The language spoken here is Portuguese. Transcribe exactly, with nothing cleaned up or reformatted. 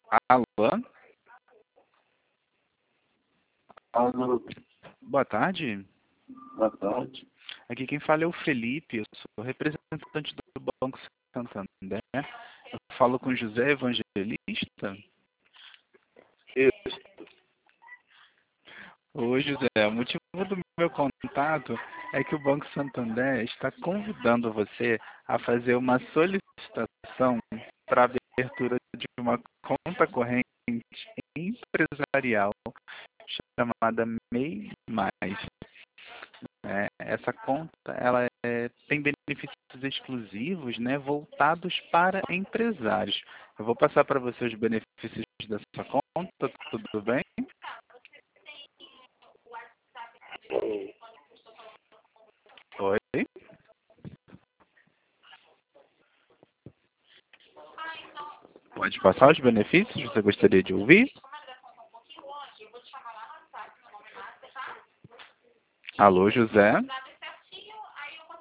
Alô? Alô, Boa tarde. boa tarde. Aqui quem fala é o Felipe, eu sou representante do Banco Santander. Eu falo com José Evangelista. Isso. Oi, José. O motivo do meu contato é que o Banco Santander está convidando você a fazer uma solicitação para a abertura de uma conta corrente empresarial chamada MEI Mais. É, essa conta ela é, tem benefícios exclusivos, né, voltados para empresários. Eu vou passar para você os benefícios dessa conta, tudo bem? Oi? Pode passar os benefícios? Você gostaria de ouvir? Alô, José?